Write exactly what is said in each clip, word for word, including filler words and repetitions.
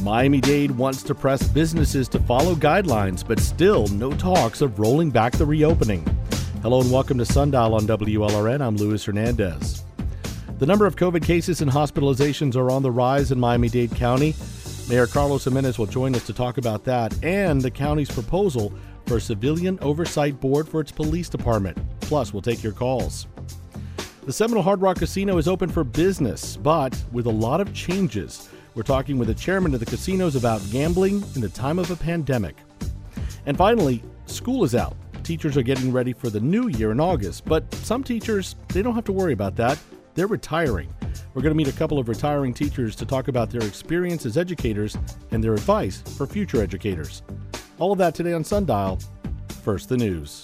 Miami-Dade wants to press businesses to follow guidelines, but still no talks of rolling back the reopening. Hello and welcome to Sundial on W L R N. I'm Luis Hernandez. The number of COVID cases and hospitalizations are on the rise in Miami-Dade County. Mayor Carlos Gimenez will join us to talk about that and the county's proposal for a civilian oversight board for its police department. Plus, we'll take your calls. The Seminole Hard Rock Casino is open for business, but with a lot of changes. We're talking with the chairman of the casinos about gambling in the time of a pandemic. And finally, school is out. Teachers are getting ready for the new year in August, but some teachers, they don't have to worry about that. They're retiring. We're going to meet a couple of retiring teachers to talk about their experience as educators and their advice for future educators. All of that today on Sundial. First, the news.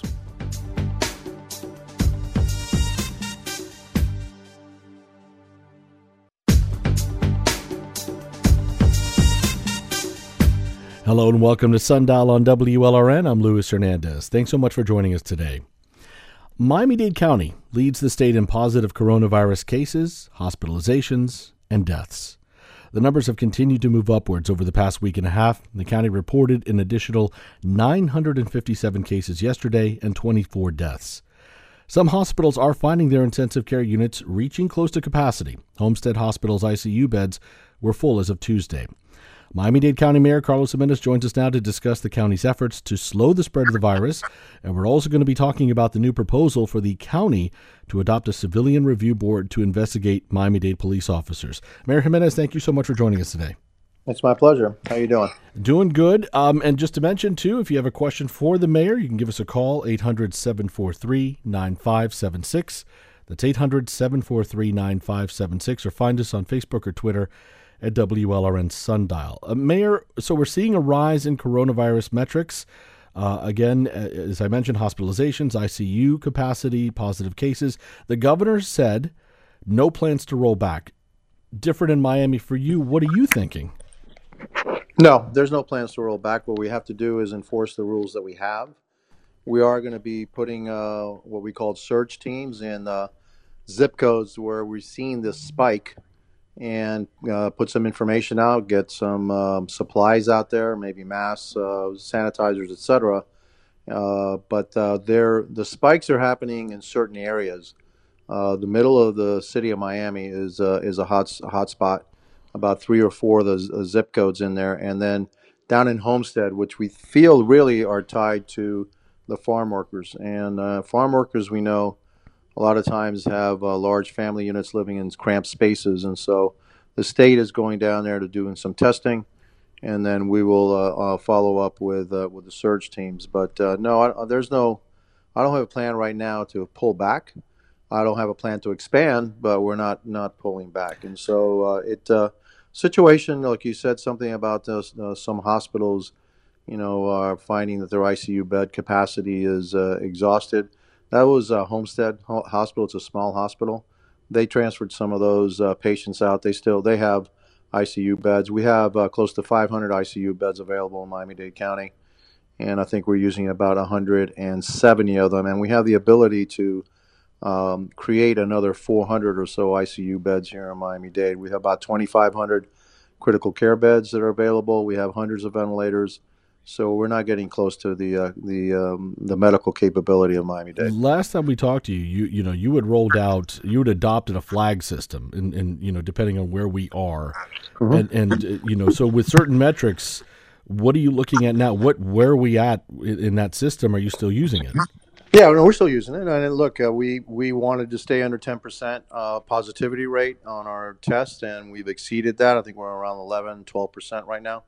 Hello and welcome to Sundial on W L R N. I'm Luis Hernandez. Thanks so much for joining us today. Miami-Dade County leads the state in positive coronavirus cases, hospitalizations, and deaths. The numbers have continued to move upwards over the past week and a half. The county reported an additional nine hundred fifty-seven cases yesterday and twenty-four deaths. Some hospitals are finding their intensive care units reaching close to capacity. Homestead Hospital's I C U beds were full as of Tuesday. Miami-Dade County Mayor Carlos Gimenez joins us now to discuss the county's efforts to slow the spread of the virus, and we're also going to be talking about the new proposal for the county to adopt a civilian review board to investigate Miami-Dade police officers. Mayor Gimenez, thank you so much for joining us today. It's my pleasure. How are you doing? Doing good. Um, and just to mention, too, if you have a question for the mayor, you can give us a call, eight hundred, seven four three, nine five seven six. That's eight hundred, seven four three, nine five seven six, or find us on Facebook or Twitter at W L R N Sundial. Uh, Mayor, so we're seeing a rise in coronavirus metrics. Uh, again, as I mentioned, hospitalizations, I C U capacity, positive cases. The governor said no plans to roll back. Different in Miami for you. What are you thinking? No, there's no plans to roll back. What we have to do is enforce the rules that we have. We are going to be putting uh, what we call surge teams in uh, zip codes where we've seen this spike, and uh, put some information out, get some um, supplies out there, maybe masks, uh, sanitizers, et cetera. Uh, but uh, the spikes are happening in certain areas. Uh, the middle of the city of Miami is uh, is a hot a hot spot. About three or four of those uh, zip codes in there, and then down in Homestead, which we feel really are tied to the farm workers. And uh, farm workers, we know, a lot of times have uh, large family units living in cramped spaces, and so the state is going down there to doing some testing, and then we will uh, uh, follow up with uh, with the surge teams. But uh, no, I, there's no, I don't have a plan right now to pull back. I don't have a plan to expand, but we're not not pulling back. And so uh, it uh, situation, like you said, something about uh, uh, some hospitals, you know, are finding that their I C U bed capacity is uh, exhausted. That was uh, Homestead Hospital. It's a small hospital. They transferred some of those uh, patients out. They still they have I C U beds. We have uh, close to five hundred I C U beds available in Miami-Dade County, and I think we're using about one hundred seventy of them. And we have the ability to um, create another four hundred or so I C U beds here in Miami-Dade. We have about twenty-five hundred critical care beds that are available. We have hundreds of ventilators. So we're not getting close to the uh, the um, the medical capability of Miami-Dade. Last time we talked to you, you you know you had rolled out, you had adopted a flag system, and, and you know depending on where we are, mm-hmm. and and uh, you know so with certain metrics, what are you looking at now? What where are we at in that system? Are you still using it? Yeah, no, we're still using it. And look, uh, we we wanted to stay under ten percent uh, positivity rate on our test, and we've exceeded that. I think we're around eleven, twelve percent right now.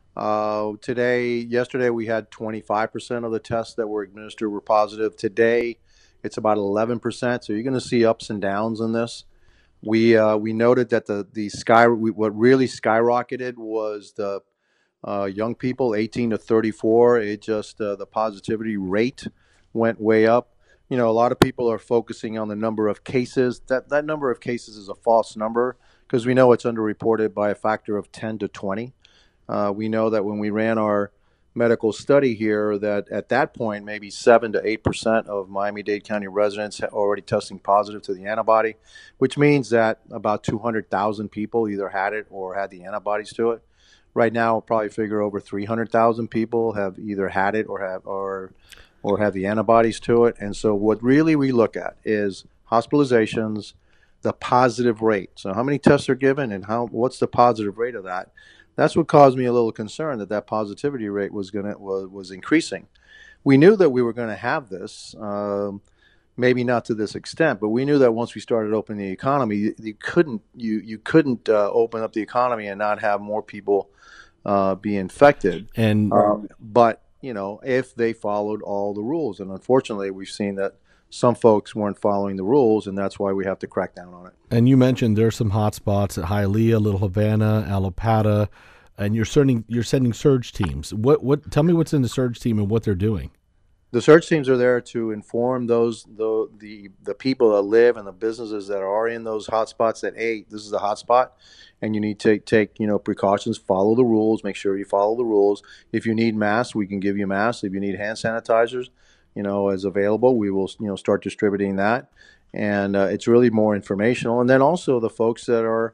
Uh, today, yesterday, we had twenty-five percent of the tests that were administered were positive. Today, it's about eleven percent. So you're going to see ups and downs in this. We uh, we noted that the the sky we, what really skyrocketed was the uh, young people, eighteen to thirty-four. It just uh, the positivity rate went way up. You know, a lot of people are focusing on the number of cases. That that number of cases is a false number because we know it's underreported by a factor of ten to twenty. Uh, we know that when we ran our medical study here, that at that point, maybe seven to eight percent of Miami-Dade County residents are already testing positive to the antibody, which means that about two hundred thousand people either had it or had the antibodies to it. Right now, I'll probably figure over three hundred thousand people have either had it or have or or have the antibodies to it. And so, what really we look at is hospitalizations, the positive rate. So, how many tests are given, and how what's the positive rate of that? That's what caused me a little concern that that positivity rate was gonna was, was increasing. We knew that we were going to have this. Um, maybe not to this extent, but we knew that once we started opening the economy, you, you couldn't you you couldn't uh, open up the economy and not have more people uh, be infected. And Um, but you know, if they followed all the rules, and unfortunately, we've seen that some folks weren't following the rules, and that's why we have to crack down on it. and you mentioned there's some hot spots at Hialeah, Little Havana, Alapata, and you're sending you're sending surge teams. What what? Tell me what's in the surge team and what they're doing. The search teams are there to inform those the the, the people that live and the businesses that are in those hotspots that, hey, this is a hotspot, and you need to take you know precautions, follow the rules, make sure you follow the rules. If you need masks, we can give you masks. If you need hand sanitizers, you know, as available, we will you know start distributing that, and uh, it's really more informational. And then also the folks that are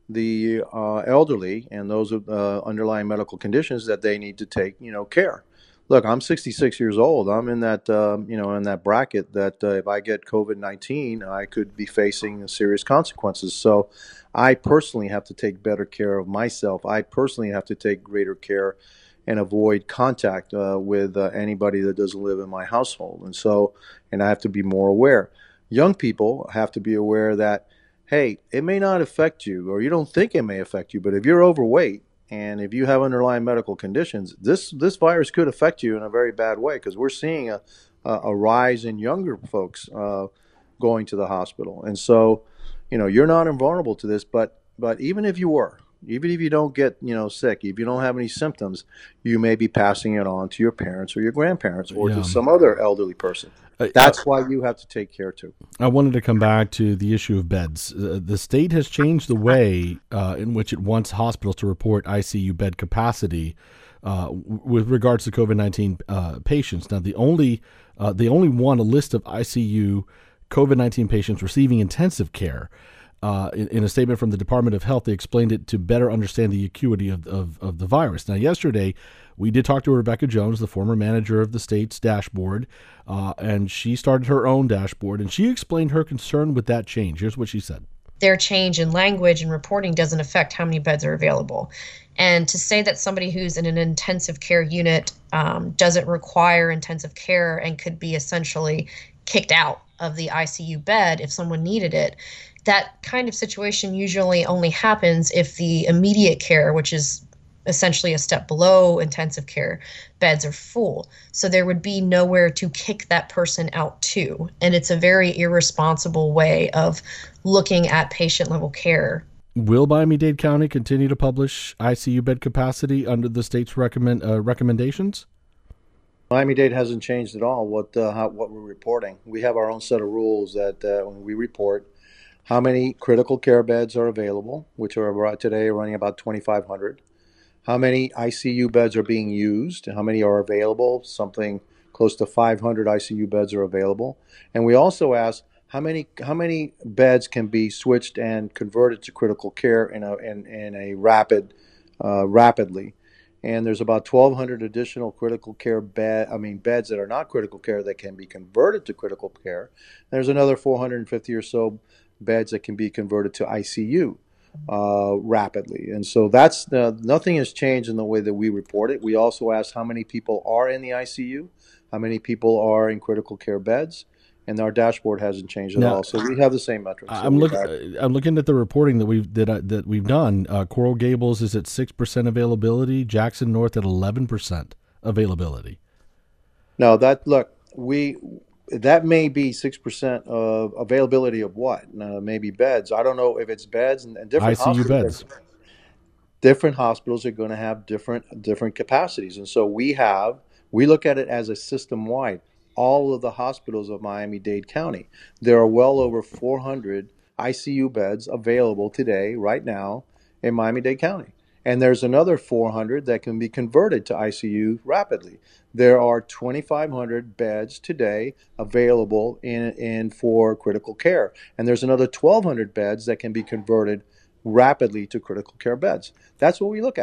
the uh, elderly and those with uh, underlying medical conditions that they need to take you know care. Look, I'm sixty-six years old. I'm in that, um, you know, in that bracket that uh, if I get COVID nineteen, I could be facing serious consequences. So, I personally have to take better care of myself. I personally have to take greater care and avoid contact uh, with uh, anybody that doesn't live in my household. And so, and I have to be more aware. Young people have to be aware that, hey, it may not affect you, or you don't think it may affect you, but if you're overweight, and if you have underlying medical conditions, this this virus could affect you in a very bad way, because we're seeing a, a, a rise in younger folks uh, going to the hospital. And so, you know, you're not invulnerable to this, but but even if you were, even if you don't get you know sick, if you don't have any symptoms, you may be passing it on to your parents or your grandparents or Yeah. to some other elderly person. Uh, That's why you have to take care too. I wanted to come back to the issue of beds. Uh, the state has changed the way uh, in which it wants hospitals to report I C U bed capacity uh, w- with regards to COVID nineteen uh, patients. Now, the only uh, they only want a list of I C U COVID nineteen patients receiving intensive care. Uh, in, in a statement from the Department of Health, they explained it to better understand the acuity of, of, of the virus. Now, yesterday, we did talk to Rebecca Jones, the former manager of the state's dashboard, uh, and she started her own dashboard, and she explained her concern with that change. Here's what she said. Their change in language and reporting doesn't affect how many beds are available. And to say that somebody who's in an intensive care unit um, doesn't require intensive care and could be essentially kicked out of the I C U bed if someone needed it, that kind of situation usually only happens if the immediate care, which is essentially a step below intensive care, beds are full. So there would be nowhere to kick that person out to. And it's a very irresponsible way of looking at patient level care. Will Miami-Dade County continue to publish I C U bed capacity under the state's recommend uh, recommendations? Miami-Dade hasn't changed at all what uh, how, what we're reporting. We have our own set of rules that uh, when we report how many critical care beds are available, which are today running about twenty-five hundred. How many I C U beds are being used? How many are available? Something close to five hundred I C U beds are available. And we also ask how many how many beds can be switched and converted to critical care in a in, in a rapid uh, rapidly. And there's about twelve hundred additional critical care bed I mean beds that are not critical care that can be converted to critical care. There's another four hundred fifty or so beds that can be converted to I C U uh, rapidly. And so that's uh, nothing has changed in the way that we report it. We also ask how many people are in the I C U, how many people are in critical care beds, and our dashboard hasn't changed at Now, all. So we have the same metrics. I'm we're looking. back. I'm looking at the reporting that we've that, uh, that we've done. Uh, Coral Gables is at six percent availability. Jackson North at eleven percent availability. No, that look we. That may be six percent of availability of what? Uh, maybe beds. I don't know if it's beds and, and different I C U hospitals. beds. Different hospitals are going to have different different capacities, and so we have we look at it as a system wide. All of the hospitals of Miami-Dade County, there are well over four hundred I C U beds available today, right now, in Miami-Dade County. And there's another four hundred that can be converted to I C U rapidly. There are twenty-five hundred beds today available in, in for critical care. And there's another twelve hundred beds that can be converted rapidly to critical care beds. That's what we look at.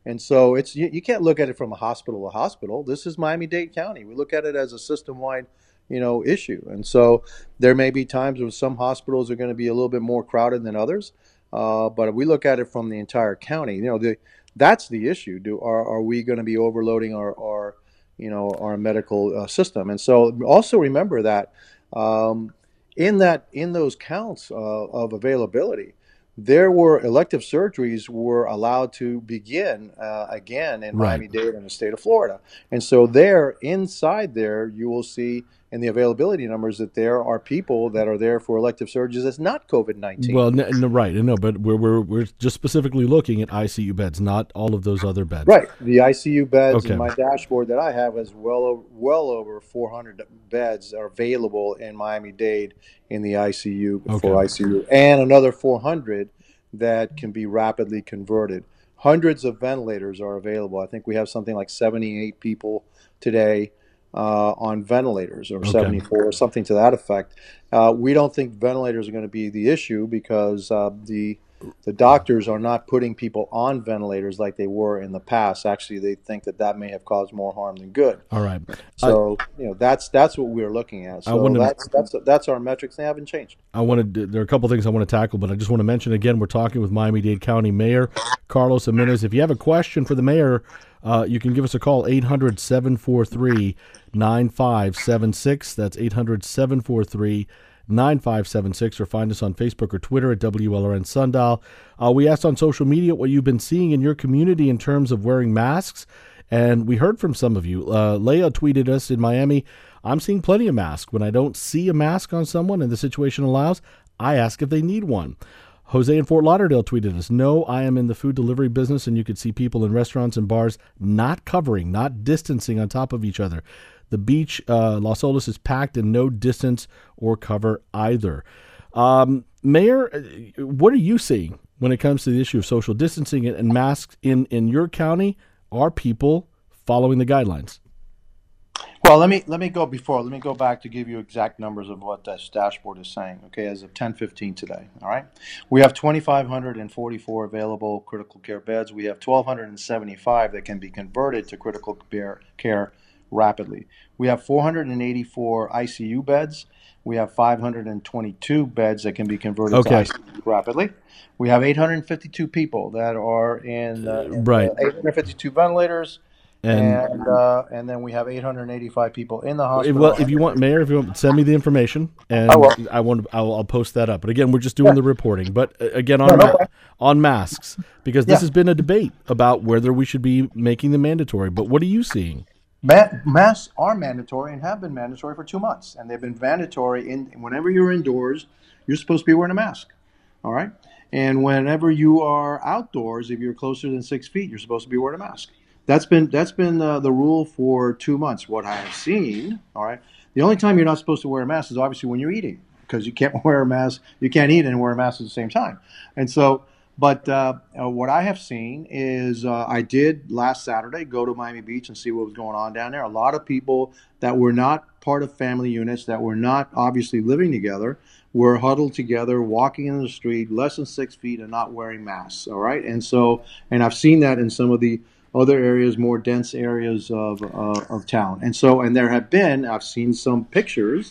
And so it's you, you can't look at it from a hospital to hospital. This is Miami-Dade County. We look at it as a system-wide, you know, issue. And so there may be times when some hospitals are going to be a little bit more crowded than others. Uh, but we look at it from the entire county. You know, the that's the issue. Do are are we going to be overloading our our you know our medical uh, system? And so also remember that um, in that in those counts uh, of availability, there were elective surgeries were allowed to begin uh, again in Right. Miami-Dade and the state of Florida. And so there, inside there, you will see in the availability numbers that there are people that are there for elective surgeries that's not COVID nineteen. Well, no, no, right, no, but we're we're we're just specifically looking at I C U beds, not all of those other beds. Right. The I C U beds Okay. in my dashboard that I have is well over, well over four hundred beds are available in Miami-Dade in the I C U Okay. for I C U, and another four hundred that can be rapidly converted. Hundreds of ventilators are available. I think we have something like seventy-eight people today uh, on ventilators, or Okay. seventy-four, or something to that effect. Uh, we don't think ventilators are going to be the issue because uh, the the doctors are not putting people on ventilators like they were in the past. Actually, they think that that may have caused more harm than good. All right. So you know that's that's what we're looking at. I So wanna- that's that's that's our metrics. They haven't changed. I wanted to, there are a couple things I want to tackle, but I just want to mention again, we're talking with Miami-Dade County Mayor Carlos Jimenez. If you have a question for the mayor, uh, you can give us a call, eight hundred, seven four three, nine five seven six. That's eight hundred, seven four three, nine five seven six, or find us on Facebook or Twitter at W L R N Sundial. Uh, we asked on social media what you've been seeing in your community in terms of wearing masks, and we heard from some of you. Uh, Leah tweeted us in Miami, I'm seeing plenty of masks. When I don't see a mask on someone and the situation allows, I ask if they need one. Jose in Fort Lauderdale tweeted us, no, I am in the food delivery business, and you could see people in restaurants and bars not covering, not distancing on top of each other. The beach, uh, Las Olas, is packed and no distance or cover either. Um, Mayor, what are you seeing when it comes to the issue of social distancing and masks in, in your county? Are people following the guidelines? Well, let me let me go before. Let me go back to give you exact numbers of what this dashboard is saying. Okay, as of ten fifteen today. All right, we have two thousand five hundred forty-four available critical care beds. We have one thousand two hundred seventy-five that can be converted to critical care care rapidly. We have four hundred eighty-four I C U beds. We have five hundred twenty-two beds that can be converted Okay. to I C U rapidly. We have eight hundred fifty-two people that are in, uh, in Right. uh, eight hundred fifty-two ventilators. And, And uh, and then we have eight hundred eighty-five people in the hospital. well, if you want, Mayor, if you want, send me the information, and I will. I want, I'll, I'll post that up. But again, we're just doing Yeah. the reporting. But uh, again, on No, no ma- problem. on masks, because this Yeah. has been a debate about whether we should be making them mandatory. But what are you seeing? Ma- masks are mandatory and have been mandatory for two months, and they've been mandatory in whenever you're indoors, you're supposed to be wearing a mask. All right, and whenever you are outdoors, if you're closer than six feet, you're supposed to be wearing a mask. That's been that's been uh, the rule for two months. What I have seen, all right, the only time you're not supposed to wear a mask is obviously when you're eating, because you can't wear a mask, you can't eat and wear a mask at the same time. And so, but uh, uh, what I have seen is uh, I did last Saturday go to Miami Beach and see what was going on down there. A lot of people that were not part of family units, that were not obviously living together, were huddled together, walking in the street, less than six feet, and not wearing masks. All right, and so, and I've seen that in some of the other areas, more dense areas of uh, of town. And so, and there have been, I've seen some pictures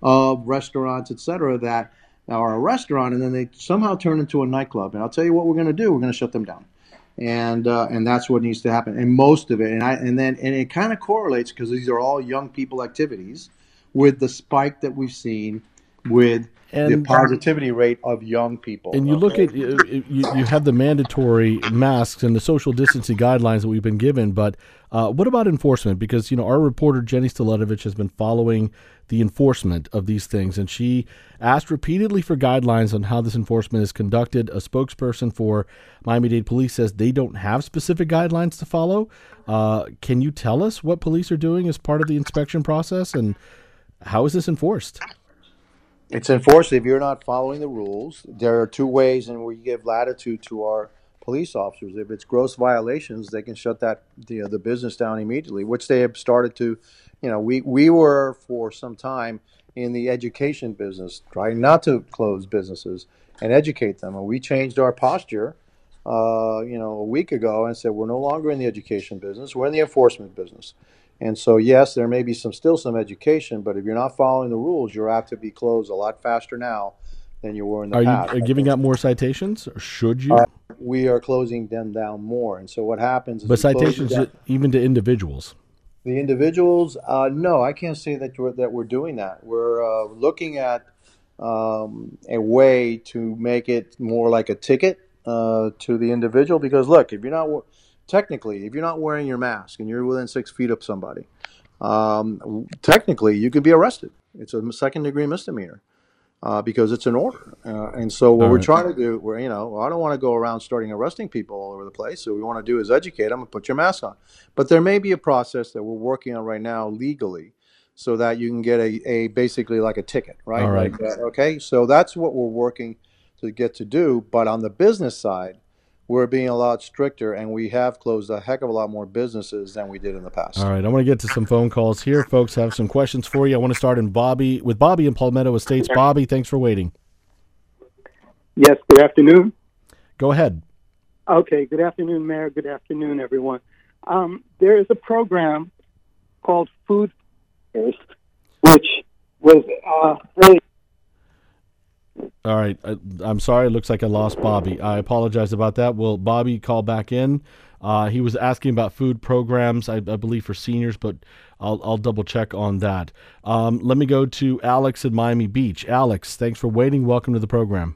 of restaurants, et cetera, that are a restaurant, and then they somehow turn into a nightclub. And I'll tell you what we're going to do: we're going to shut them down, and uh, and that's what needs to happen. And most of it, and I, and then, and it kind of correlates because these are all young people activities, with the spike that we've seen with the And- positivity rate of young people. And you look okay? at you, you you have the mandatory masks and the social distancing guidelines that we've been given, but uh, what about enforcement? Because you know our reporter Jenny Staletovich has been following the enforcement of these things, and she asked repeatedly for guidelines on how this enforcement is conducted. A spokesperson for Miami-Dade Police says they don't have specific guidelines to follow. Uh, can you tell us what police are doing as part of the inspection process, and how is this enforced? It's enforced if you're not following the rules. There are two ways, and we give latitude to our police officers. If it's gross violations, they can shut that the the business down immediately, which they have started to. You know, we we were for some time in the education business, trying not to close businesses and educate them, and we changed our posture uh, you know, a week ago and said we're no longer in the education business; we're in the enforcement business. And so, yes, there may be some still some education, but if you're not following the rules, you're apt to be closed a lot faster now than you were in the Are you past. uh, giving out more citations, or should Uh, you? we are closing them down more, and so what happens is But we close them citations down. to- even to individuals. The individuals, uh, no, I can't say that we're, that we're doing that. We're uh, looking at um, a way to make it more like a ticket uh, to the individual. Because look, if you're not wa- technically, if you're not wearing your mask and you're within six feet of somebody, um, technically you could be arrested. It's a second degree misdemeanor uh, because it's an order. Uh, and so what All we're right. trying to do, we're, you know, I don't want to go around starting arresting people all over the place. So what we want to do is educate them and put your mask on. But there may be a process that we're working on right now legally so that you can get a, a basically like a ticket, All right? right. Like, uh, okay, so that's what we're working to get to do. But on the business side, we're being a lot stricter, and we have closed a heck of a lot more businesses than we did in the past. All right, I want to get to some phone calls here. Folks have some questions for you. I want to start in Bobby with Bobby in Palmetto Estates. Bobby, thanks for waiting. Yes, good afternoon. Go ahead. Okay, good afternoon, Mayor. Good afternoon, everyone. Um, there is a program called Food First, which was uh, really. All right, I, I'm sorry. It looks like I lost Bobby. I apologize about that. Will Bobby call back in? Uh, he was asking about food programs, I, I believe, for seniors, but I'll, I'll double check on that. Um, let me go to Alex in Miami Beach. Alex, thanks for waiting. Welcome to the program.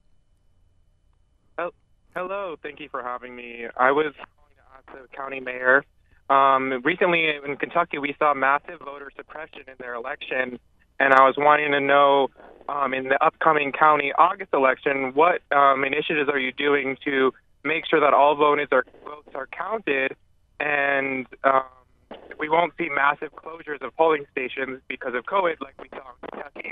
Oh, hello. Thank you for having me. I was calling to ask the county mayor. Um, recently in Kentucky, we saw massive voter suppression in their election, and I was wanting to know, um, in the upcoming county August election, what um, initiatives are you doing to make sure that all votes are votes are counted, and um, we won't see massive closures of polling stations because of COVID, like we saw in Kentucky.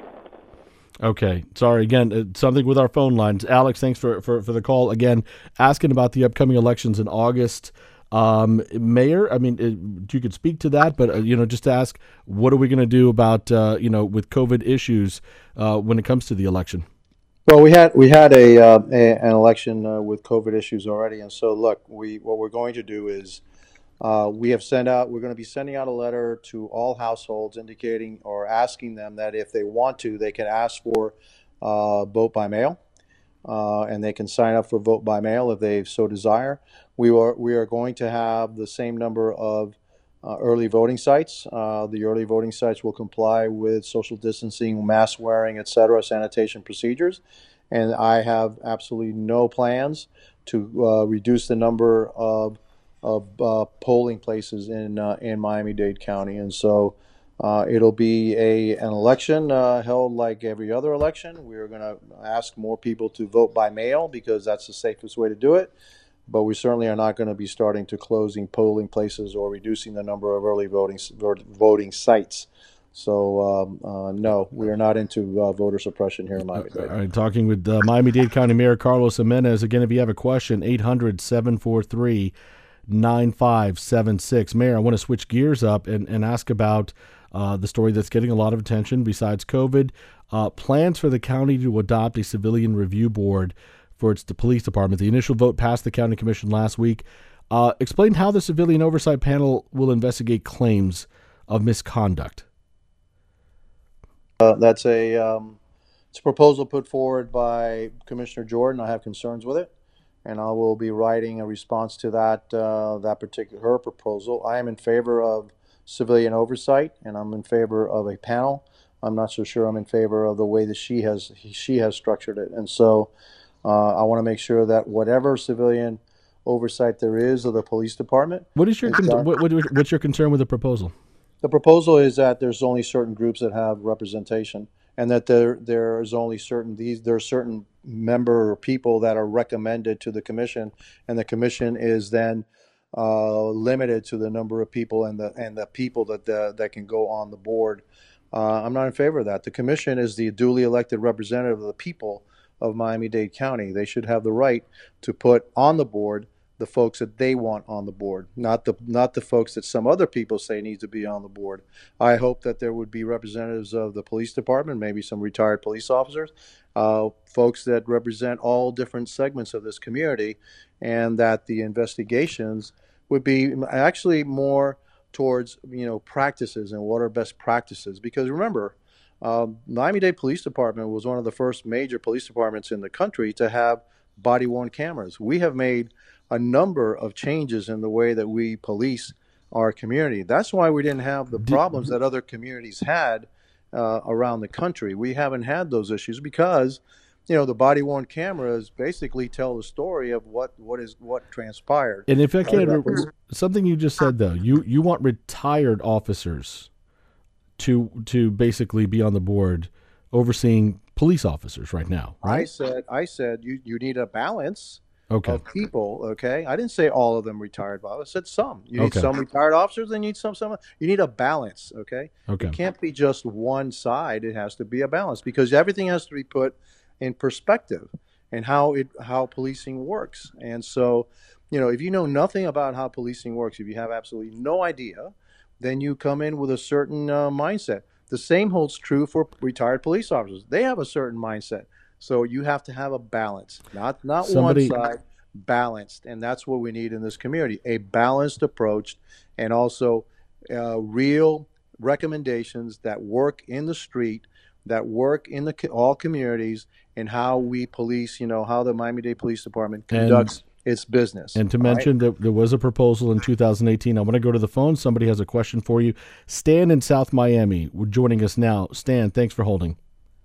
Okay. Sorry again. Uh, something with our phone lines. Alex, thanks for, for, for the call. Again, asking about the upcoming elections in August. Um, Mayor, I mean, uh, you could speak to that, but, uh, you know, just to ask, what are we going to do about, uh, you know, with COVID issues uh, when it comes to the election? Well, we had we had a, uh, a an election uh, with COVID issues already, and so look, we what we're going to do is uh, we have sent out. We're going to be sending out a letter to all households indicating or asking them that if they want to, they can ask for uh, vote by mail, uh, and they can sign up for vote by mail if they so desire. We are we are going to have the same number of uh, early voting sites. Uh, the early voting sites will comply with social distancing, mask wearing, et cetera, sanitation procedures. And I have absolutely no plans to uh, reduce the number of of uh, polling places in uh, in Miami-Dade County. And so uh, it'll be a an election uh, held like every other election. We're going to ask more people to vote by mail because that's the safest way to do it. But we certainly are not going to be starting to closing polling places or reducing the number of early voting voting sites. So um, uh, no, we are not into uh, voter suppression here in Miami-Dade. All right, talking with uh, Miami-Dade County Mayor Carlos Jimenez. Again, if you have a question, eight hundred, seven four three, nine five seven six. Mayor, I want to switch gears up and, and ask about uh, the story that's getting a lot of attention besides COVID. Uh, plans for the county to adopt a civilian review board for its the police department. The initial vote passed the county commission last week. Uh, explain how the civilian oversight panel will investigate claims of misconduct. Uh, that's a um, it's a proposal put forward by Commissioner Jordan. I have concerns with it, and I will be writing a response to that uh, that particular her proposal. I am in favor of civilian oversight, and I'm in favor of a panel. I'm not so sure I'm in favor of the way that she has she has structured it, and so uh, I want to make sure that whatever civilian oversight there is of the police department. What is your is con- done. what, what, what's your concern with the proposal? The proposal is that there's only certain groups that have representation, and that there there's only certain these there are certain member or people that are recommended to the commission, and the commission is then uh, limited to the number of people and the and the people that the, that can go on the board. Uh, I'm not in favor of that. The commission is the duly elected representative of the people of Miami-Dade County. They should have the right to put on the board the folks that they want on the board, not the not the folks that some other people say need to be on the board. I hope that there would be representatives of the police department, maybe some retired police officers, uh, folks that represent all different segments of this community, and that the investigations would be actually more towards, you know, practices and what are best practices. Because remember, um, Miami-Dade Police Department was one of the first major police departments in the country to have body-worn cameras. We have made a number of changes in the way that we police our community. That's why we didn't have the problems that other communities had uh, around the country. We haven't had those issues because, you know, the body-worn cameras basically tell the story of what, what is what transpired. And if I can, something you just said though, you you want retired officers to to basically be on the board overseeing police officers right now, right? I said I said you you need a balance. Okay. Of people, okay? I didn't say all of them retired, Bob. I said some. You need Okay. some retired officers, and you need some, some. You need a balance, okay? Okay. It can't be just one side. It has to be a balance because everything has to be put in perspective and how it how policing works. And so, you know, if you know nothing about how policing works, if you have absolutely no idea, then you come in with a certain uh, mindset. The same holds true for retired police officers. They have a certain mindset. So you have to have a balance, not not Somebody, one side, balanced, and that's what we need in this community: a balanced approach, and also uh, real recommendations that work in the street, that work in the all communities, and how we police. You know how the Miami-Dade Police Department conducts and, its business. And to mention right? that there was a proposal in two thousand eighteen. I want to go to the phone. Somebody has a question for you. Stan in South Miami, we're joining us now. Stan, thanks for holding.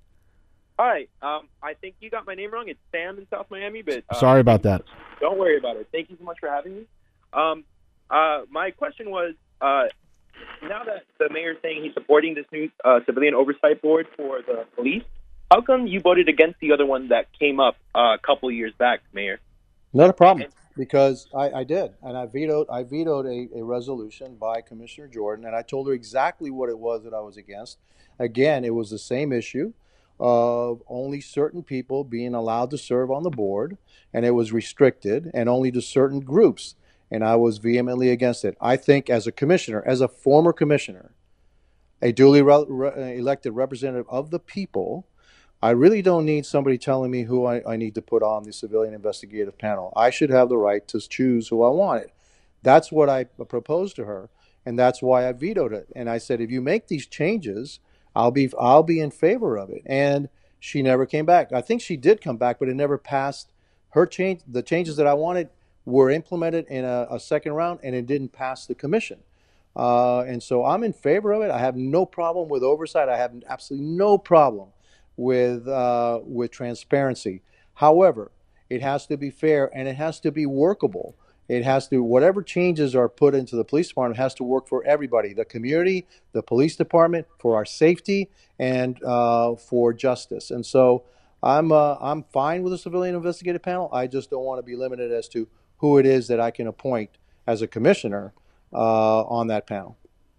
Hi, um, I think you got my name wrong. It's Sam in South Miami, but uh, sorry about that. Don't worry about it. Thank you so much for having me. Um, uh, my question was, uh, now that the mayor is saying he's supporting this new uh, civilian oversight board for the police, how come you voted against the other one that came up uh, a couple years back, Mayor? Not a problem, because I, I did, and I vetoed. I vetoed a, a resolution by Commissioner Jordan, and I told her exactly what it was that I was against. Again, it was the same issue of only certain people being allowed to serve on the board, and it was restricted and only to certain groups, and I was vehemently against it. I think as a commissioner, as a former commissioner, a duly re- re- elected representative of the people, I really don't need somebody telling me who I, I need to put on the civilian investigative panel. I should have the right to choose who I wanted. That's what I proposed to her, and that's why I vetoed it. And I said, if you make these changes, I'll be I'll be in favor of it. And she never came back. I think she did come back, but it never passed. Her change, the changes that I wanted were implemented in a, a second round, and it didn't pass the commission. Uh, and so I'm in favor of it. I have no problem with oversight. I have absolutely no problem with uh, with transparency. However, it has to be fair and it has to be workable. It has to, whatever changes are put into the police department has to work for everybody, the community, the police department, for our safety, and uh, for justice. And so I'm uh, I'm fine with a civilian investigative panel. I just don't want to be limited as to who it is that I can appoint as a commissioner uh, on that panel.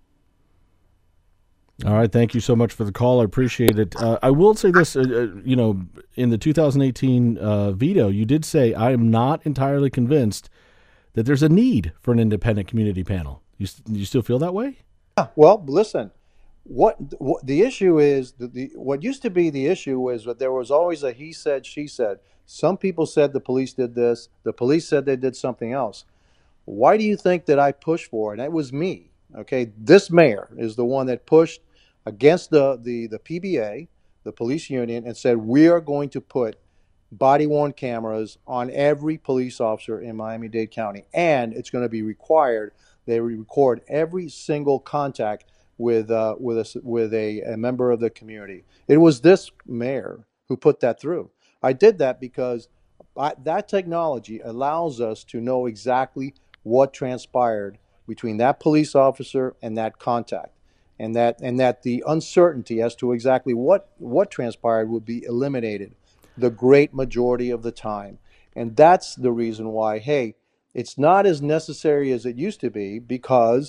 All right, thank you so much for the call. I appreciate it. Uh, I will say this, uh, uh, you know, in the two thousand eighteen uh, veto, you did say, I am not entirely convinced that there's a need for an independent community panel. You, you still feel that way? Yeah, well, listen, what, what the issue is, the, the, what used to be the issue was that there was always a he said, she said. Some people said the police did this. The police said they did something else. Why do you think that I pushed for it? And it was me, okay? This mayor is the one that pushed against the, the, the P B A, the police union, and said, we are going to put body-worn cameras on every police officer in Miami-Dade County, and it's going to be required they record every single contact with uh, with a with a, a member of the community. It was this mayor who put that through. I did that because I, that technology allows us to know exactly what transpired between that police officer and that contact, and that and that the uncertainty as to exactly what what transpired would be eliminated the great majority of the time. And that's the reason why, hey, it's not as necessary as it used to be, because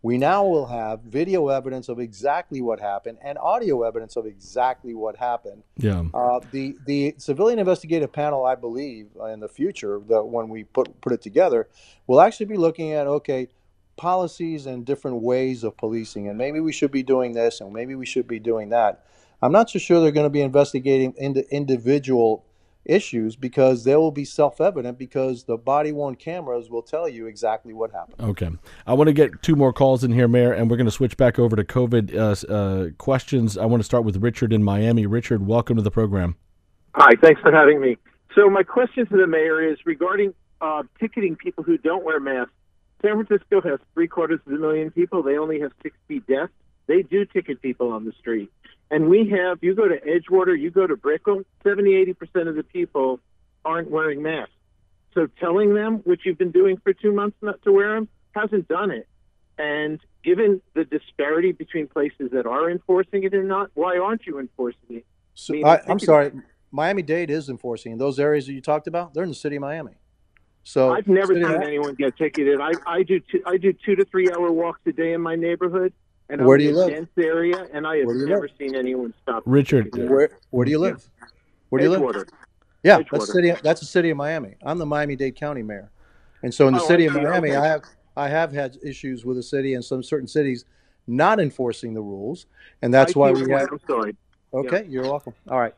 We now will have video evidence of exactly what happened and audio evidence of exactly what happened. Yeah. Uh, the the civilian investigative panel, I believe, uh, in the future, the, when we put put it together, will actually be looking at okay, policies and different ways of policing, and maybe we should be doing this, and maybe we should be doing that. I'm not so sure they're going to be investigating into individual issues because they will be self-evident because the body-worn cameras will tell you exactly what happened. Okay. I want to get two more calls in here, Mayor, and we're going to switch back over to COVID uh, uh, questions. I want to start with Richard in Miami. Richard, welcome to the program. Hi, thanks for having me. So my question to the mayor is regarding uh, ticketing people who don't wear masks. San Francisco has three quarters of a million people. They only have sixty deaths. They do ticket people on the street. And we have, you go to Edgewater, you go to Brickell, seventy, eighty percent of the people aren't wearing masks. So telling them, which you've been doing for two months not to wear them, hasn't done it. And given the disparity between places that are enforcing it and not, why aren't you enforcing it? So, I mean, I, I I'm think sorry, Miami-Dade is enforcing in those areas that you talked about. They're in the city of Miami. So I've never city seen of- anyone get ticketed. I, I do two, I do two to three hour walks a day in my neighborhood, and Where I'm do in you a live? dense area, and I have Where do you never live? seen anyone stop. Richard, Where where do you live? Where do you live? Edgewater. Yeah, Edgewater. that's city. That's the city of Miami. I'm the Miami-Dade County mayor, and so in the Oh, city I of see. Miami, Okay. I have I have had issues with the city and some certain cities not enforcing the rules, and that's I why see we your have. point. I'm sorry. Okay, you're welcome. All right.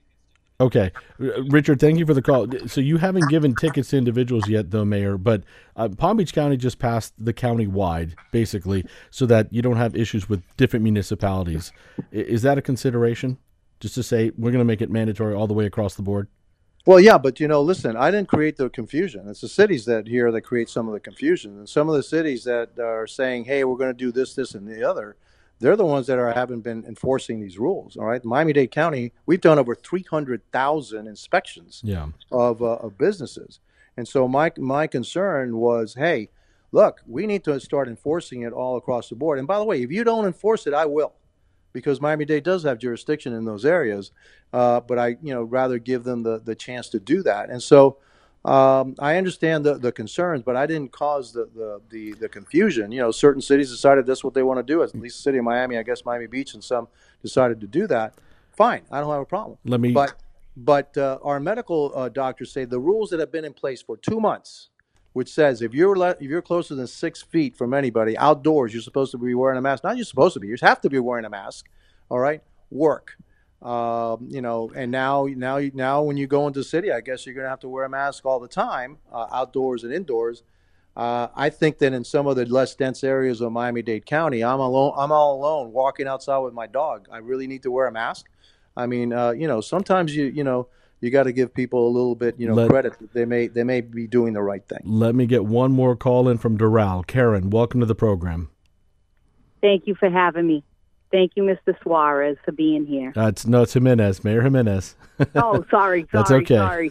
Okay. R- Richard, thank you for the call. So you haven't given tickets to individuals yet, though, Mayor, but uh, Palm Beach County just passed the county-wide, basically, so that you don't have issues with different municipalities. I- Is that a consideration? Just to say we're going to make it mandatory all the way across the board? Well, yeah, but you know, listen, I didn't create the confusion. It's the cities that here that create some of the confusion, and some of the cities that are saying, "Hey, we're going to do this, this, and the other." They're the ones that are haven't been enforcing these rules. All right, Miami-Dade County, we've done over three hundred thousand inspections Yeah. of uh, of businesses, and so my my concern was, hey, look, we need to start enforcing it all across the board. And by the way, if you don't enforce it, I will, because Miami-Dade does have jurisdiction in those areas. Uh, but I, you know, rather give them the the chance to do that. And so. Um, I understand the, the concerns, but I didn't cause the, the, the, the confusion. You know, certain cities decided that's what they want to do. At least the city of Miami, I guess Miami Beach, and some decided to do that. Fine, I don't have a problem. Let me. But but uh, our medical uh, doctors say the rules that have been in place for two months, which says if you're le- if you're closer than six feet from anybody outdoors, you're supposed to be wearing a mask. Not you're supposed to be. You have to be wearing a mask. All right, work. Um, you know, and now, now, now, when you go into the city, I guess you're going to have to wear a mask all the time, uh, outdoors and indoors. Uh, I think that in some of the less dense areas of Miami-Dade County, I'm alone. I'm all alone walking outside with my dog. I really need to wear a mask. I mean, uh, you know, sometimes you, you know, you got to give people a little bit, you know, Let- credit. They may, they may be doing the right thing. Let me get one more call in from Doral. Karen, welcome to the program. Thank you for having me. Thank you, Mister Suarez, for being here. Uh, it's, no, it's Jimenez, Mayor Jimenez. Oh, sorry, sorry, That's okay. sorry.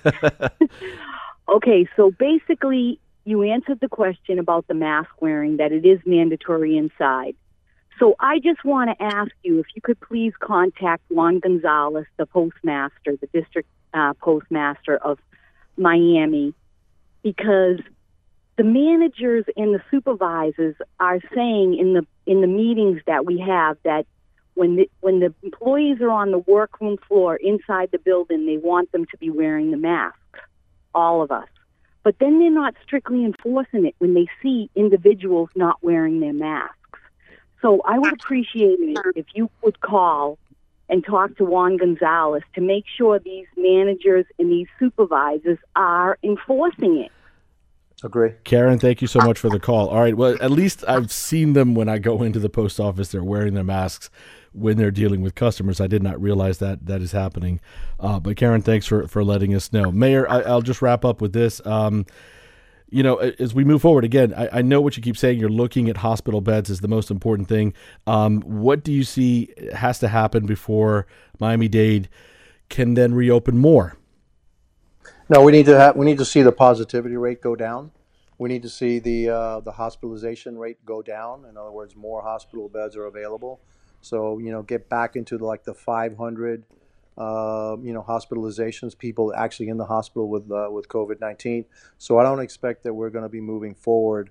Okay, so basically, you answered the question about the mask wearing, that it is mandatory inside. So I just want to ask you if you could please contact Juan Gonzalez, the postmaster, the district uh, postmaster of Miami, because the managers and the supervisors are saying in the in the meetings that we have that when the, when the employees are on the workroom floor inside the building, they want them to be wearing the masks, all of us. But then they're not strictly enforcing it when they see individuals not wearing their masks. So I would appreciate it if you would call and talk to Juan Gonzalez to make sure these managers and these supervisors are enforcing it. Agree. Karen, thank you so much for the call. All right, well, at least I've seen them when I go into the post office. They're wearing their masks when they're dealing with customers. I did not realize that that is happening. Uh, but Karen, thanks for, for letting us know. Mayor, I, I'll just wrap up with this. Um, you know, as we move forward, again, I, I know what you keep saying. You're looking at hospital beds as the most important thing. Um, what do you see has to happen before Miami-Dade can then reopen more? No, we need to have, we need to see the positivity rate go down. We need to see the uh, the hospitalization rate go down. In other words, more hospital beds are available. So, you know, get back into the, like the five hundred, uh, you know, hospitalizations, people actually in the hospital with uh, with COVID nineteen. So I don't expect that we're going to be moving forward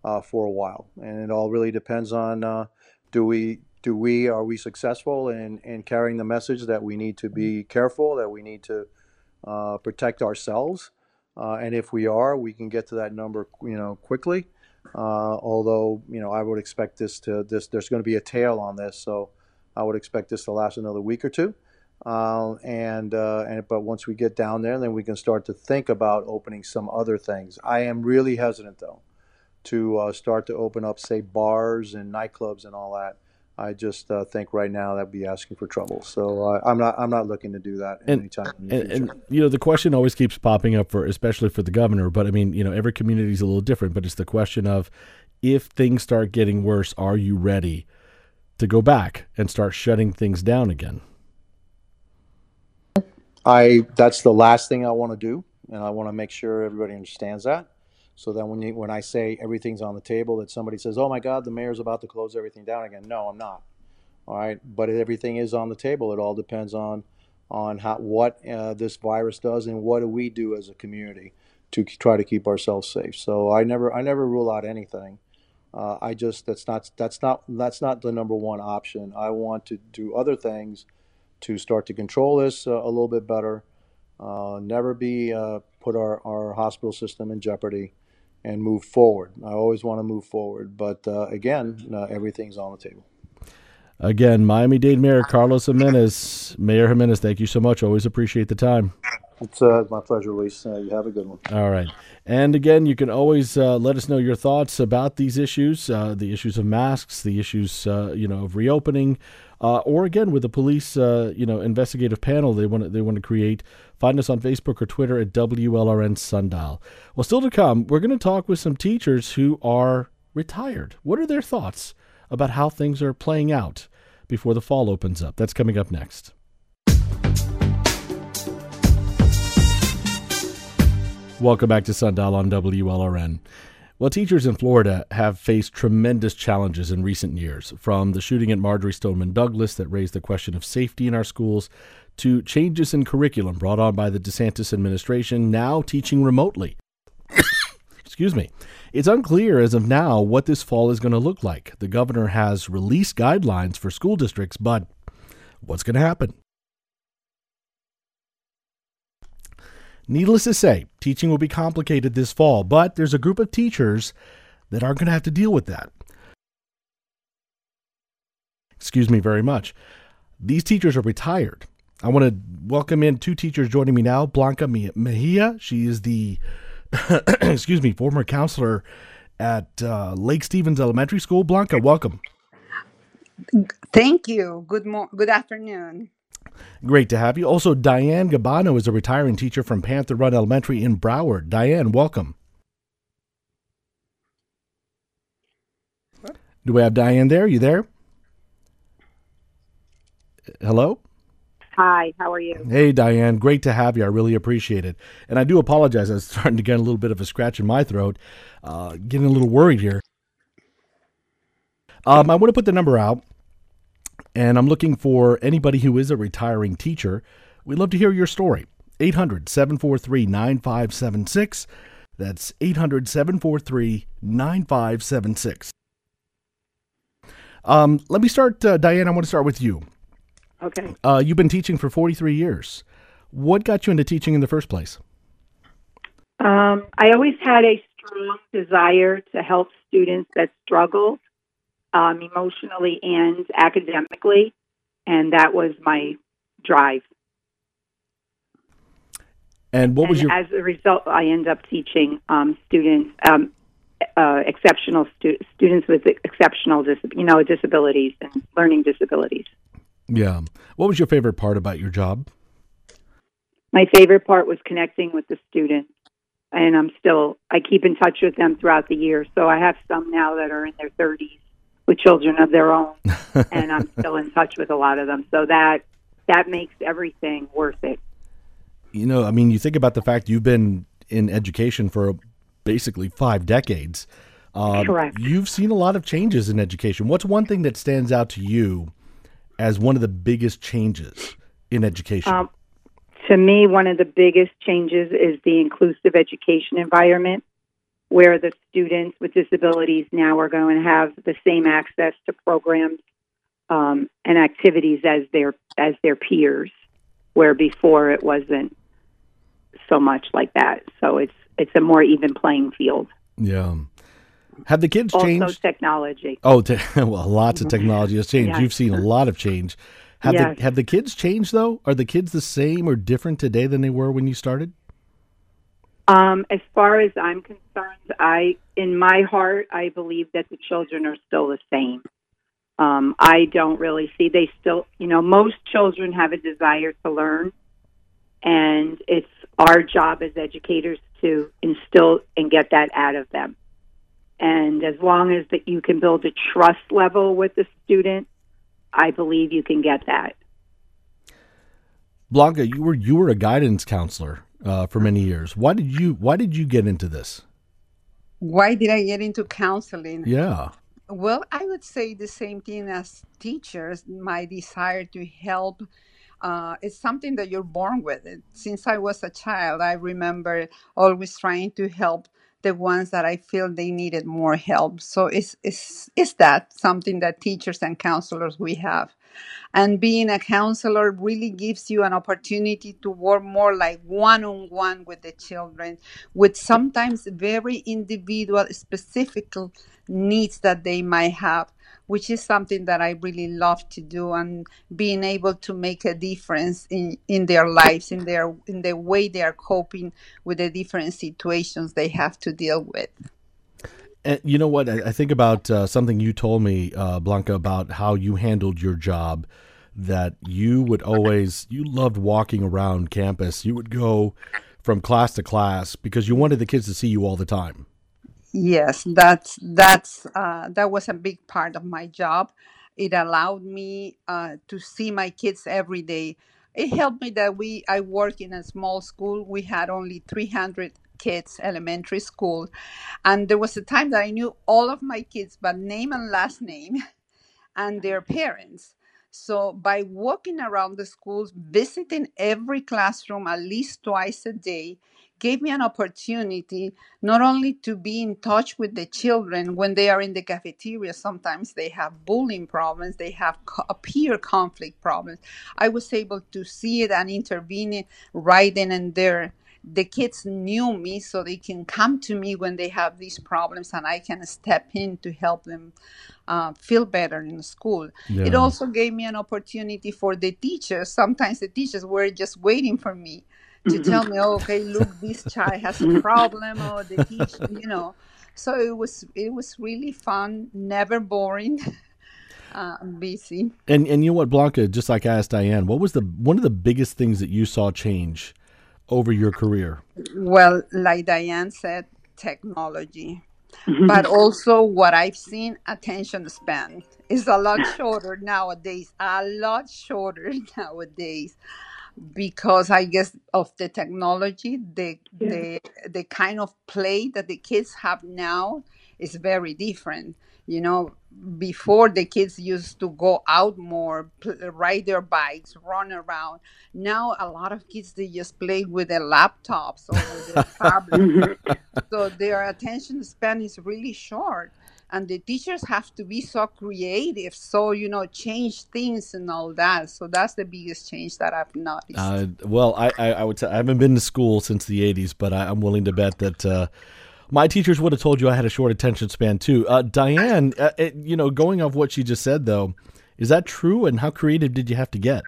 uh, for a while, and it all really depends on uh, do we do we are we successful in in carrying the message that we need to be careful, that we need to uh, protect ourselves, uh, and if we are, we can get to that number, you know, quickly. Uh, although, you know, I would expect this to this. There's going to be a tail on this, so I would expect this to last another week or two. Uh, and uh, and but once we get down there, then we can start to think about opening some other things. I am really hesitant though to uh, start to open up, say, bars and nightclubs and all that. I just uh, think right now that'd be asking for trouble. So uh, I'm not I'm not looking to do that and, anytime in the and, future. and you know, the question always keeps popping up for, especially for the governor. But I mean, you know, every community is a little different. But it's the question of, if things start getting worse, are you ready to go back and start shutting things down again? I that's the last thing I want to do, and I want to make sure everybody understands that. So that when you, when I say everything's on the table, that somebody says, "Oh my God, the mayor's about to close everything down again." No, I'm not. All right, but everything is on the table. It all depends on on how what uh, this virus does and what do we do as a community to try to keep ourselves safe. So I never I never rule out anything. Uh, I just that's not that's not that's not the number one option. I want to do other things to start to control this uh, a little bit better. Uh, never be uh, put our, our hospital system in jeopardy, and move forward. I always want to move forward, but uh, again, uh, everything's on the table. Again, Miami-Dade Mayor Carlos Jimenez. Mayor Jimenez, thank you so much. Always appreciate the time. It's uh, my pleasure, Luis. Uh, you have a good one. All right. And again, you can always uh, let us know your thoughts about these issues, uh, the issues of masks, the issues, uh, you know, of reopening, uh, or again with the police, uh, you know, investigative panel they want to, they want to create. Find us on Facebook or Twitter at W L R N Sundial. Well, still to come, we're going to talk with some teachers who are retired. What are their thoughts about how things are playing out before the fall opens up? That's coming up next. Welcome back to Sundial on W L R N. Well, teachers in Florida have faced tremendous challenges in recent years, from the shooting at Marjory Stoneman Douglas that raised the question of safety in our schools, to changes in curriculum brought on by the DeSantis administration, now teaching remotely. Excuse me. It's unclear as of now what this fall is going to look like. The governor has released guidelines for school districts, but what's going to happen? Needless to say, teaching will be complicated this fall, but there's a group of teachers that aren't going to have to deal with that. Excuse me very much. These teachers are retired. I want to welcome in two teachers joining me now. Blanca Mejia, she is the, excuse me, former counselor at uh, Lake Stevens Elementary School. Blanca, welcome. Thank you. Good mo- Good afternoon. Great to have you. Also, Diane Gabano is a retiring teacher from Panther Run Elementary in Broward. Diane, welcome. What? Do we have Diane there? You there? Hello? Hi, how are you? Hey, Diane. Great to have you. I really appreciate it. And I do apologize. I was starting to get a little bit of a scratch in my throat, uh, getting a little worried here. Um, I want to put the number out. And I'm looking for anybody who is a retiring teacher. We'd love to hear your story. eight hundred, seven four three, nine five seven six. That's eight hundred, seven four three, nine five seven six. Um, let me start, uh, Diane, I want to start with you. Okay. Uh, you've been teaching for forty-three years. What got you into teaching in the first place? Um, I always had a strong desire to help students that struggle Um, emotionally and academically, and that was my drive. And what was and your? As a result, I ended up teaching um, students, um, uh, exceptional stu- students with exceptional, dis- you know, disabilities and learning disabilities. Yeah. What was your favorite part about your job? My favorite part was connecting with the students, and I'm still I keep in touch with them throughout the year. So I have some now that are in their thirties. With children of their own, and I'm still in touch with a lot of them. So that that makes everything worth it. You know, I mean, you think about the fact you've been in education for basically five decades. Uh, Correct. You've seen a lot of changes in education. What's one thing that stands out to you as one of the biggest changes in education? Um, to me, one of the biggest changes is the inclusive education environment, where the students with disabilities now are going to have the same access to programs um, and activities as their as their peers, where before it wasn't so much like that. So it's it's a more even playing field. Yeah. Have the kids also changed? Also technology. Oh, te- well, lots of technology has changed. Yes. You've seen a lot of change. Have Yes. the have the kids changed though? Are the kids the same or different today than they were when you started? Um, as far as I'm concerned, I in my heart I believe that the children are still the same. Um, I don't really see they still, you know, most children have a desire to learn, and it's our job as educators to instill and get that out of them. And as long as that you can build a trust level with the student, I believe you can get that. Blanca, you were you were a guidance counselor uh, for many years. Why did you Why did you get into this? Why did I get into counseling? Yeah. Well, I would say the same thing as teachers. My desire to help uh, is something that you're born with. Since I was a child, I remember always trying to help the ones that I feel they needed more help. So is is is that something that teachers and counselors we have? And being a counselor really gives you an opportunity to work more like one-on-one with the children, with sometimes very individual, specific needs that they might have, which is something that I really love to do, and being able to make a difference in, in their lives, in their in the way they are coping with the different situations they have to deal with. And you know what? I I think about uh, something you told me, uh, Blanca, about how you handled your job, that you would always, you loved walking around campus. You would go from class to class because you wanted the kids to see you all the time. Yes, that's that's uh, that was a big part of my job. It allowed me uh, to see my kids every day. It helped me that we I work in a small school. We had only three hundred kids, elementary school, and there was a time that I knew all of my kids by name and last name and their parents. So by walking around the schools, visiting every classroom at least twice a day, gave me an opportunity not only to be in touch with the children when they are in the cafeteria. Sometimes they have bullying problems, they have co- peer conflict problems. I was able to see it and intervene right then and there. The kids knew me, so they can come to me when they have these problems, and I can step in to help them uh, feel better in school. Yeah. It also gave me an opportunity for the teachers. Sometimes the teachers were just waiting for me to tell me, oh, okay, look, this child has a problem, or the teacher, you know. So it was it was really fun, never boring, uh, busy. And and you know what, Blanca, just like I asked Diane, what was the one of the biggest things that you saw change over your career? Well, like Diane said, technology. But also what I've seen, attention span is a lot shorter nowadays, a lot shorter nowadays. Because I guess of the technology, the Yeah. the the kind of play that the kids have now is very different. You know, before the kids used to go out more, pl- ride their bikes, run around. Now a lot of kids, they just play with their laptops or with their tablets. So their attention span is really short. And the teachers have to be so creative, so, you know, change things and all that. So that's the biggest change that I've noticed. Uh, well, I, I, I would say I haven't been to school since the eighties, but I, I'm willing to bet that uh, my teachers would have told you I had a short attention span too. Uh, Diane, uh, it, you know, going off what she just said, though, is that true? And how creative did you have to get?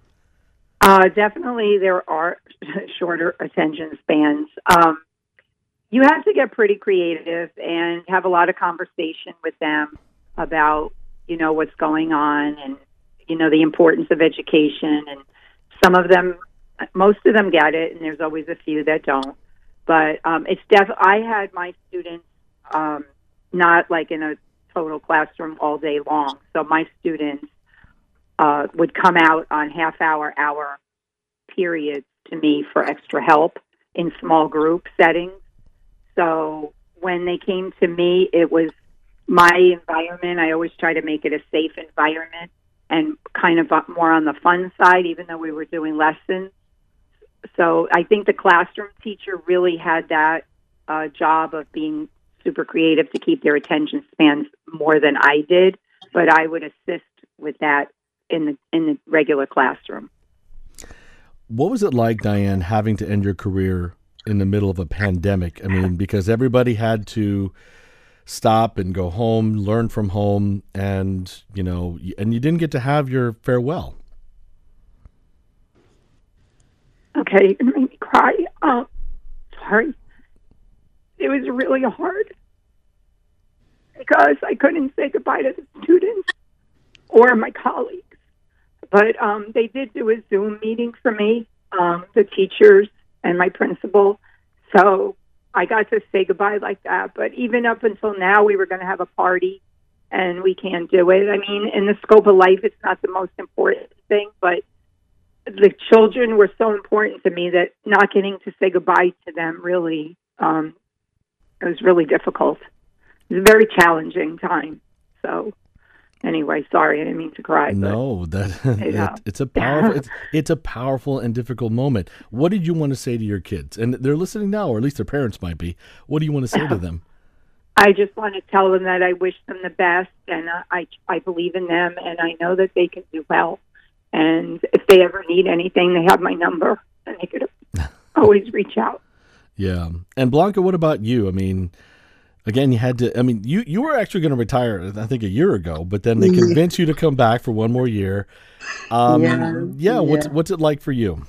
Uh, definitely, there are shorter attention spans. Um, you have to get pretty creative and have a lot of conversation with them about, you know, what's going on and, you know, the importance of education. And some of them, most of them get it, and there's always a few that don't. But um, it's def. I had my students um, not like in a total classroom all day long. So my students uh, would come out on half-hour, hour periods to me for extra help in small group settings. So when they came to me, it was my environment. I always try to make it a safe environment and kind of more on the fun side, even though we were doing lessons. So I think the classroom teacher really had that uh, job of being super creative to keep their attention spans more than I did, but I would assist with that in the in the regular classroom. What was it like, Diane, having to end your career in the middle of a pandemic? I mean, because everybody had to stop and go home, learn from home, and, you know, and you didn't get to have your farewell. Okay, it made me cry. Uh, sorry. It was really hard because I couldn't say goodbye to the students or my colleagues. But um, they did do a Zoom meeting for me, um, the teachers and my principal. So I got to say goodbye like that. But even up until now, we were going to have a party, and we can't do it. I mean, in the scope of life, it's not the most important thing, but the children were so important to me that not getting to say goodbye to them really, um, it was really difficult. It was a very challenging time. So anyway, sorry, I didn't mean to cry. No, but, that you know. it, it's a powerful it's, it's a powerful and difficult moment. What did you want to say to your kids? And they're listening now, or at least their parents might be. What do you want to say to them? I just want to tell them that I wish them the best, and uh, I I believe in them, and I know that they can do well. And if they ever need anything, they have my number, and they could always reach out. Yeah. And Blanca, what about you? I mean, again, you had to, I mean, you, you were actually going to retire, I think, a year ago, but then they convinced you to come back for one more year. Um, yeah. yeah, yeah. What's, what's it like for you?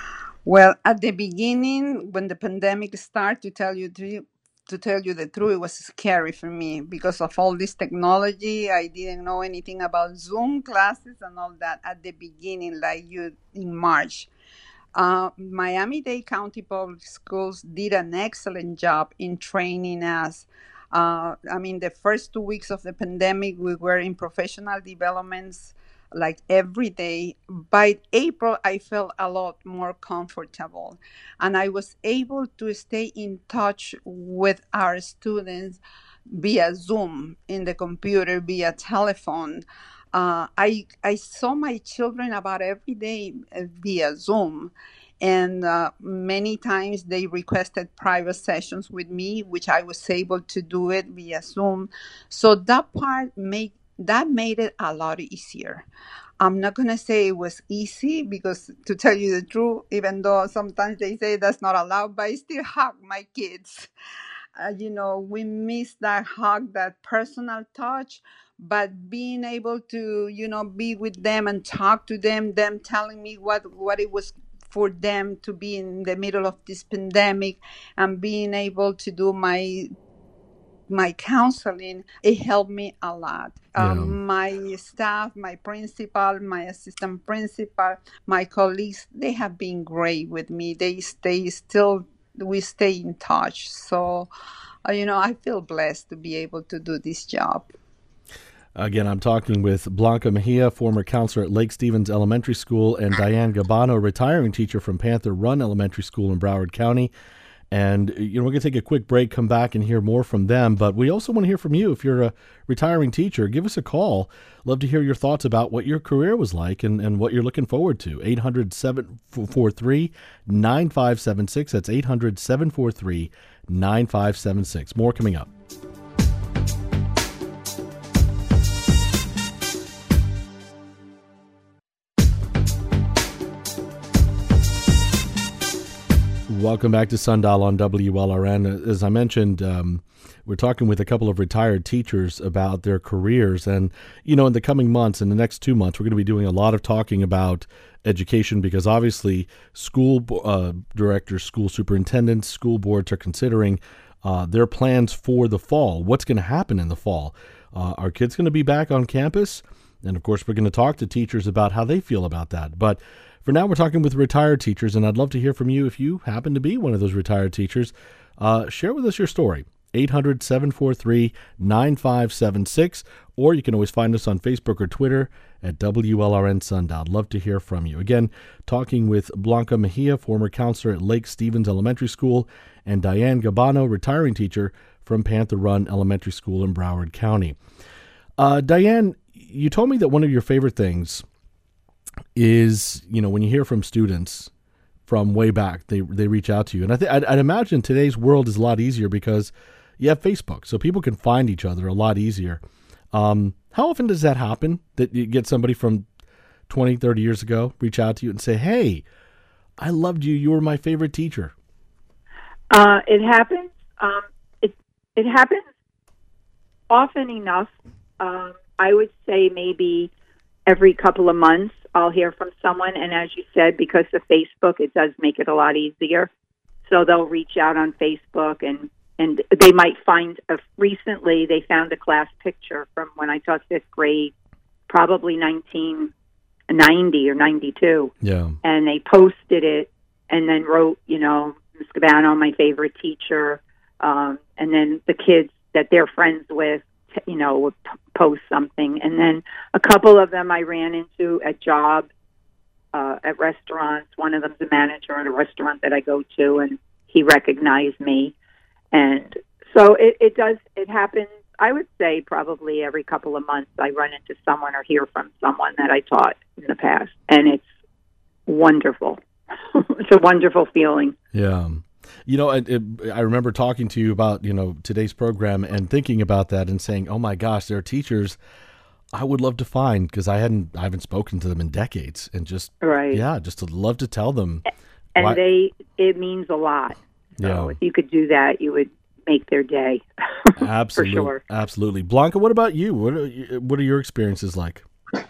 Well, at the beginning, when the pandemic started, to tell you the, to tell you the truth, it was scary for me because of all this technology. I didn't know anything about Zoom classes and all that at the beginning, like you in March. Uh, Miami-Dade County Public Schools did an excellent job in training us. Uh, I mean, the first two weeks of the pandemic, we were in professional developments like every day. By April, I felt a lot more comfortable, and I was able to stay in touch with our students via Zoom, in the computer, via telephone. Uh, I I saw my children about every day via Zoom, and uh, many times they requested private sessions with me, which I was able to do it via Zoom. So that part made that made it a lot easier. I'm not gonna say it was easy because, to tell you the truth, even though sometimes they say that's not allowed, but I still hug my kids. Uh, you know, we miss that hug, that personal touch. But being able to, you know, be with them and talk to them, them telling me what, what it was for them to be in the middle of this pandemic, and being able to do my my counseling, it helped me a lot. Yeah. Um, my staff, my principal, my assistant principal, my colleagues, they have been great with me. They stay still, we stay in touch. So, uh, you know, I feel blessed to be able to do this job. Again, I'm talking with Blanca Mejia, former counselor at Lake Stevens Elementary School, and Diane Gabano, retiring teacher from Panther Run Elementary School in Broward County. And, you know, we're going to take a quick break, come back and hear more from them. But we also want to hear from you. If you're a retiring teacher, give us a call. Love to hear your thoughts about what your career was like and, and what you're looking forward to. eight hundred, seven four three, nine five seven six. That's eight hundred, seven four three, nine five seven six. More coming up. Welcome back to Sundial on W L R N. As I mentioned, um, we're talking with a couple of retired teachers about their careers. And, you know, in the coming months, in the next two months, we're going to be doing a lot of talking about education because obviously school uh, directors, school superintendents, school boards are considering uh, their plans for the fall. What's going to happen in the fall? Uh, are kids going to be back on campus? And, of course, we're going to talk to teachers about how they feel about that. But for now, we're talking with retired teachers, and I'd love to hear from you if you happen to be one of those retired teachers. Uh, share with us your story, eight hundred, seven four three, nine five seven six, or you can always find us on Facebook or Twitter at W L R N Sundial. I'd love to hear from you. Again, talking with Blanca Mejia, former counselor at Lake Stevens Elementary School, and Diane Gabano, retiring teacher from Panther Run Elementary School in Broward County. Uh, Diane, you told me that one of your favorite things is, you know, when you hear from students from way back. They they reach out to you, and I think I'd, I'd imagine today's world is a lot easier because you have Facebook, so people can find each other a lot easier. Um, how often does that happen? That you get somebody from twenty, thirty years ago reach out to you and say, "Hey, I loved you. You were my favorite teacher." Uh, it happens. Um, it it happens often enough. Um, I would say maybe every couple of months I'll hear from someone, and as you said, because of Facebook, it does make it a lot easier. So they'll reach out on Facebook, and, and they might find, a, recently they found a class picture from when I taught fifth grade, probably nineteen ninety or ninety-two. Yeah. And they posted it and then wrote, you know, Miz Cabano, my favorite teacher, um, and then the kids that they're friends with, you know, would p- post something. And then a couple of them I ran into at jobs, uh, at restaurants. One of them's a manager at a restaurant that I go to, and he recognized me. And so it, it does, it happens, I would say probably every couple of months I run into someone or hear from someone that I taught in the past. And it's wonderful. It's a wonderful feeling. Yeah. You know, it, it, I remember talking to you about, you know, today's program and thinking about that and saying, oh my gosh, there are teachers I would love to find, because I hadn't, I haven't spoken to them in decades, and just, right. yeah, just to love to tell them. And why, they, it means a lot. So yeah. if you could do that, you would make their day. Absolutely. For sure. Absolutely. Blanca, what about you? What are, what are your experiences like?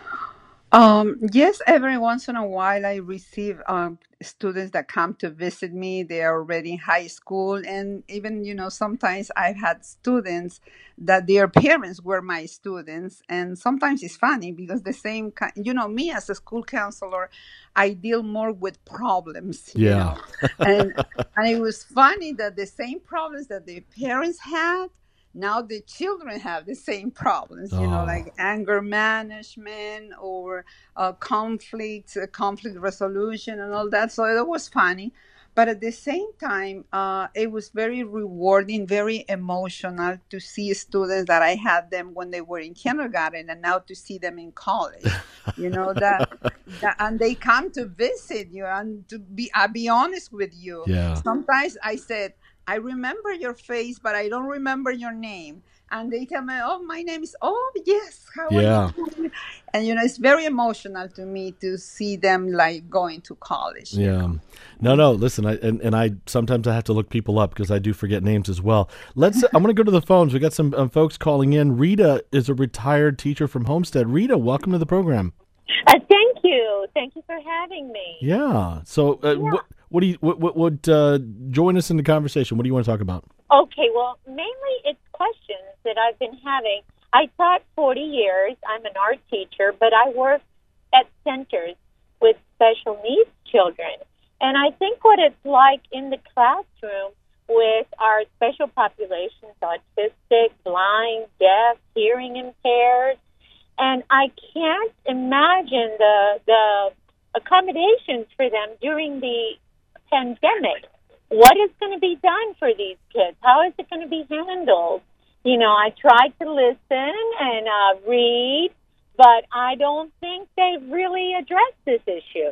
Um, yes, every once in a while I receive um, students that come to visit me. They are already in high school. And even, you know, sometimes I've had students that their parents were my students. And sometimes it's funny because the same, kind, you know, me as a school counselor, I deal more with problems. You Yeah. know? and, and it was funny that the same problems that the parents had, now the children have the same problems, you know, Oh. like anger management or uh, conflicts, uh, conflict resolution and all that. So it was funny. But at the same time, uh, it was very rewarding, very emotional to see students that I had them when they were in kindergarten and now to see them in college, you know, that, that and they come to visit you. And to be, I'll be honest with you. Yeah. Sometimes I said, I remember your face, but I don't remember your name. And they tell me, oh, my name is, oh, yes. How Yeah. are you? And, you know, it's very emotional to me to see them like going to college. you Yeah. know. No, no, listen, I, and, and I sometimes I have to look people up because I do forget names as well. Let's, I'm going to go to the phones. We got some um, folks calling in. Rita is a retired teacher from Homestead. Rita, welcome to the program. Uh, thank you. Thank you for having me. Yeah. So, uh, Yeah. what, what do you, what, what, what uh, join us in the conversation? What do you want to talk about? Okay, well, mainly it's questions that I've been having. I taught forty years. I'm an art teacher, but I work at centers with special needs children. And I think what it's like in the classroom with our special populations, autistic, blind, deaf, hearing impaired, and I can't imagine the the accommodations for them during the pandemic. What is going to be done for these kids? How is it going to be handled? You know, I tried to listen and uh, read, but I don't think they've really addressed this issue.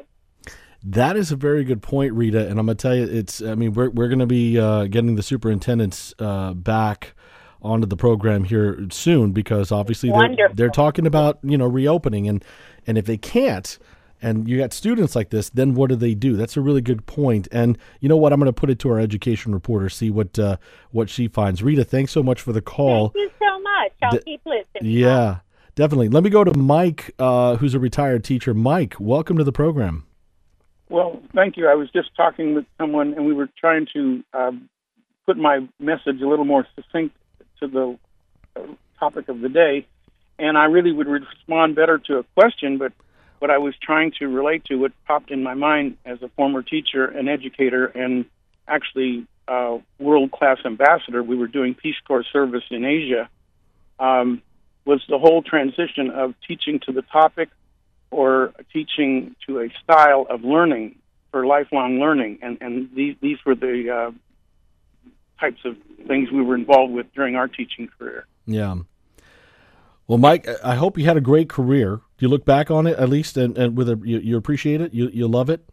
That is a very good point, Rita. And I'm going to tell you, it's, I mean, we're, we're going to be uh, getting the superintendents uh, back onto the program here soon, because obviously they're, Wonderful. they're talking about, you know, reopening, and, and if they can't, and you got students like this, then what do they do? That's a really good point. And you know what? I'm going to put it to our education reporter, see what uh, what she finds. Rita, thanks so much for the call. Thank you so much. I'll D- keep listening. Yeah, definitely. Let me go to Mike, uh, who's a retired teacher. Mike, welcome to the program. Well, thank you. I was just talking with someone, and we were trying to um, put my message a little more succinct to the uh, topic of the day, and I really would respond better to a question, but what I was trying to relate to, what popped in my mind as a former teacher and educator and actually uh, world-class ambassador, we were doing Peace Corps service in Asia, um, was the whole transition of teaching to the topic or teaching to a style of learning for lifelong learning. And, and these, these were the uh, types of things we were involved with during our teaching career. Yeah. Well, Mike, I hope you had a great career. Do you look back on it at least, and, and with a, you, you appreciate it? You you love it?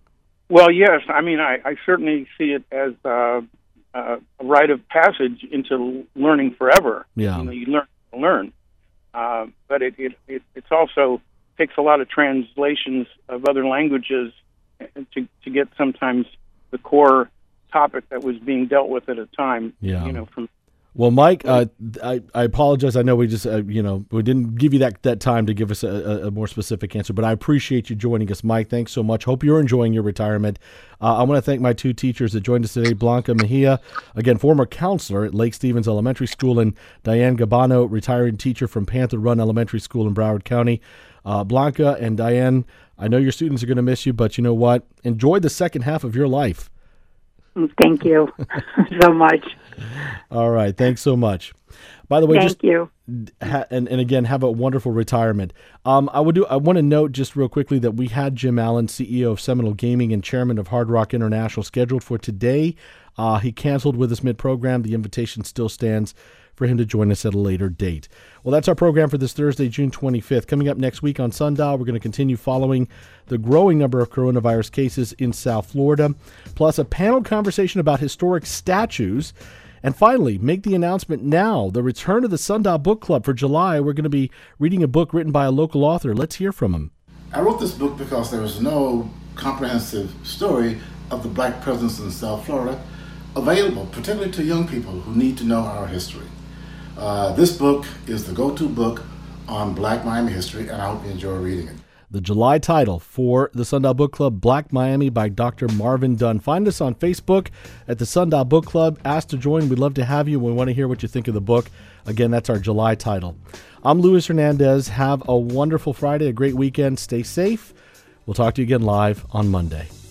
Well, yes. I mean, I, I certainly see it as uh, uh, a rite of passage into learning forever. Yeah. You know, you learn to learn. Uh, but it, it, it it's also takes a lot of translations of other languages to to get sometimes the core topic that was being dealt with at a time. Yeah. You know, from Well, Mike, uh, I, I apologize. I know we just, uh, you know, we didn't give you that, that time to give us a, a more specific answer, but I appreciate you joining us, Mike. Thanks so much. Hope you're enjoying your retirement. Uh, I want to thank my two teachers that joined us today, Blanca Mejia, again, former counselor at Lake Stevens Elementary School, and Diane Gabano, retiring teacher from Panther Run Elementary School in Broward County. Uh, Blanca and Diane, I know your students are going to miss you, but you know what? Enjoy the second half of your life. Thank you so much. All right. Thanks so much. By the way, Thank just you. Ha, and, and again, have a wonderful retirement. Um, I would do. I want to note just real quickly that we had Jim Allen, C E O of Seminole Gaming and chairman of Hard Rock International, scheduled for today. Uh, he canceled with us mid-program. The invitation still stands for him to join us at a later date. Well, that's our program for this Thursday, June twenty-fifth. Coming up next week on Sundial, we're going to continue following the growing number of coronavirus cases in South Florida, plus a panel conversation about historic statues. And finally, make the announcement now, the return of the Sundial Book Club for July. We're going to be reading a book written by a local author. Let's hear from him. I wrote this book because there was no comprehensive story of the black presence in South Florida available, particularly to young people who need to know our history. Uh, this book is the go-to book on Black Miami history, and I hope you enjoy reading it. The July title for the Sundial Book Club, Black Miami by Doctor Marvin Dunn. Find us on Facebook at the Sundial Book Club. Ask to join. We'd love to have you. We want to hear what you think of the book. Again, that's our July title. I'm Luis Hernandez. Have a wonderful Friday, a great weekend. Stay safe. We'll talk to you again live on Monday.